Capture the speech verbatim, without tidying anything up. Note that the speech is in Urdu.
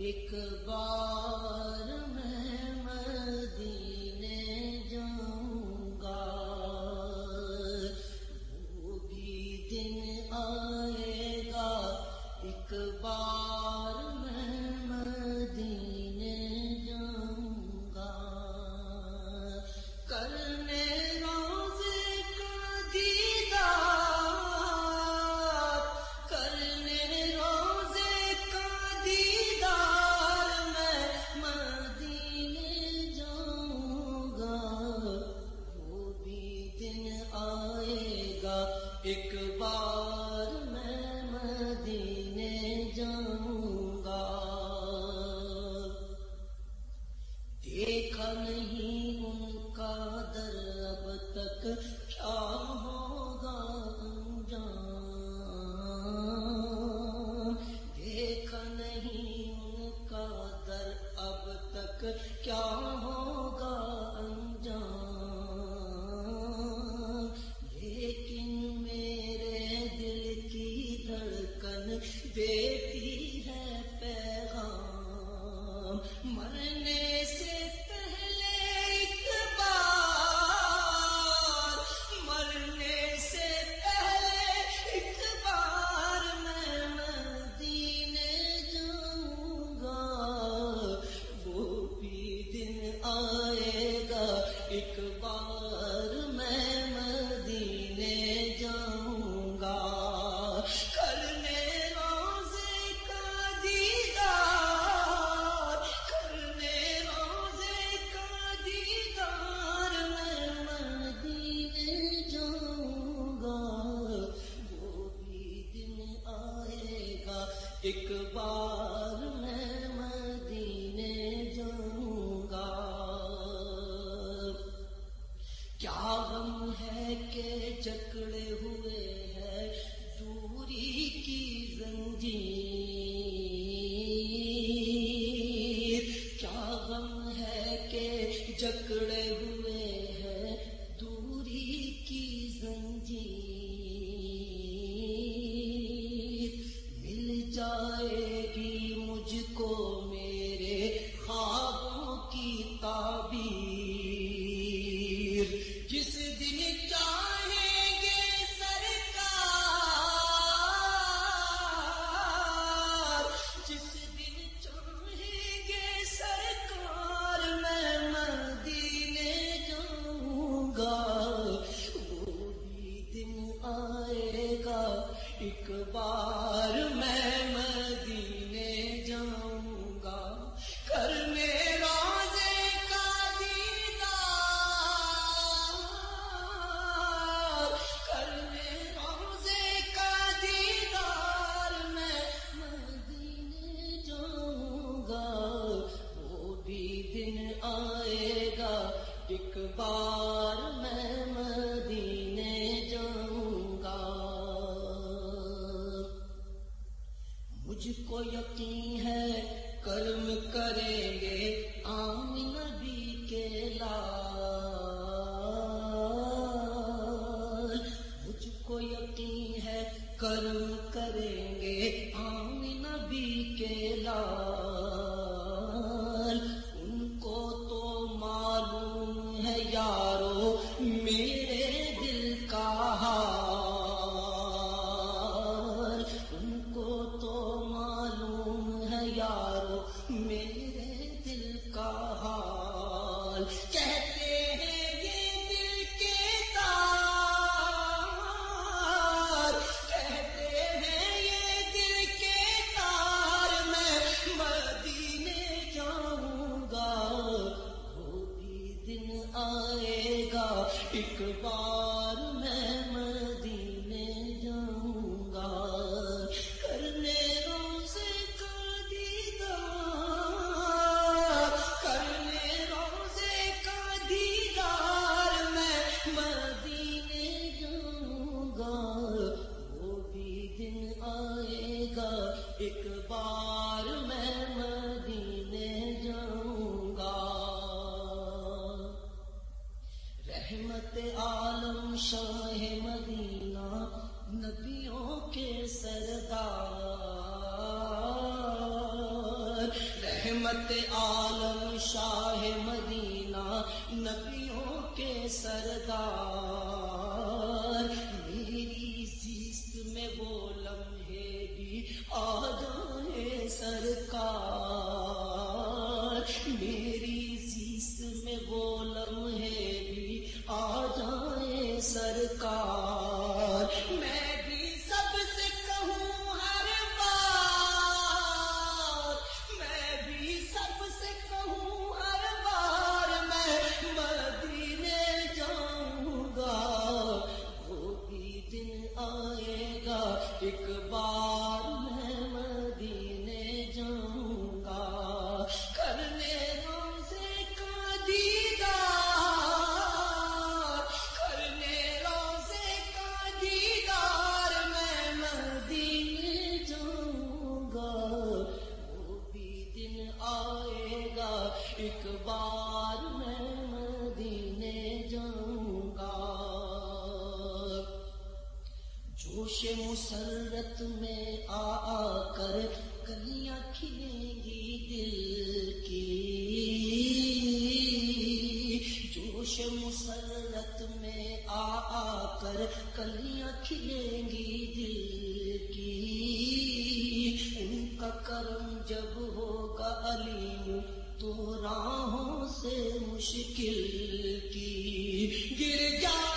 ایک بار میں مدینے جاؤں گا، وہ بھی دن آئے گا، ایک بار میں مدینے جاؤں گا، کرنے روزے کا دیدار، کرنے روزے کا دیدار میں مدینے جاؤں گا، وہ بھی دن آئے گا، ایک بار میں مدینے جاؤں گا، دیکھا نہیں ان کا در اب تک کیا ہوگا انجام، دیکھا نہیں ان کا در اب تک کیا ہوگا انجام، لیکن میرے دل کی دھڑکن دیتی ہے پیغام، مرنے سے پہلے ایک بار، مرنے سے پہلے ایک بار میں مدینے جاؤں گا، وہ بھی دن آئے گا، ایک بار میں مدینے جاؤں گا، کرنے روزے کا دیدار، کرنے روزے کا دیدار میں مدینے جاؤں گا، وہ بھی دن آئے گا، ایک بار میں مدینے جاؤں گا، کیا غم ہے کہ جکڑے ہوئے ہے دوری کی زنجیر، کیا غم ہے کہ جکڑے ہوئے ہے دوری کی زنجیر، مل جائے گی مجھ کو میرے خوابوں کی تعبیر، جس دن چاہیں گے سرکار، جس دن چاہیں گے سرکار میں مدینے جاؤں گا، وہ بھی دن آئے گا، ایک بار میں مدینے جاؤں گا، کرنے روزے کا دیدار، کرنے روزے کا دیدار میں مدینے جاؤں گا، وہ بھی دن آئے گا، ایک بار میں مدینے جاؤں گا، مجھ کو یقین ہے کرم کریں گے عام نبی کے لال، مجھ کو یقین ہے کرم کریں گے عام نبی کے لال، ان کو تو معلوم ہے یارو میرے دل کا حال، ان کو تو معلوم ہے یارو میرے دل کا حال، کہتے ہیں یہ دل کے تار، کہتے ہیں یہ دل کے تار میں مدینے جاؤں گا، وہ بھی دن آئے گا، ایک بار میں مدینے جاؤں گا، کرنے روزے کا دیدار، کرنے روزے کا دیدار میں مدینے جاؤں گا، وہ بھی دن آئے گا، ایک بار میں مدینے جاؤں گا، رحمت عالم شاہ مدینہ نبیوں کے سردار، رحمت عالم شاہ مدینہ نبیوں کے سردار، میری زیست میں وہ لمحے بھی آ جائیں سرکار، میری زیست میں وہ لمحے بھی آ جائیں سرکار، میں بھی سب سے کہوں ہر بار، میں بھی سب سے کہوں ہر بار میں مدینے جاؤں گا، وہ بھی دن آئے گا ایک بار میں مدینے جاؤں گا، کرنے روزے کا دیدار، کرنے روزے کا دیدار میں مدینے جاؤں گا، وہ بھی دن آئے گا ایک بار میں مدینے جاؤں گا، جوش مسرت میں آ آ کر کلیاں کھلیں گی دل کی، جوش مسرت میں آ آ کر کلیاں کھلیں گی دل کی، ان کا کرم جب ہوگا علیم تو راہوں سے مشکل کی گر جا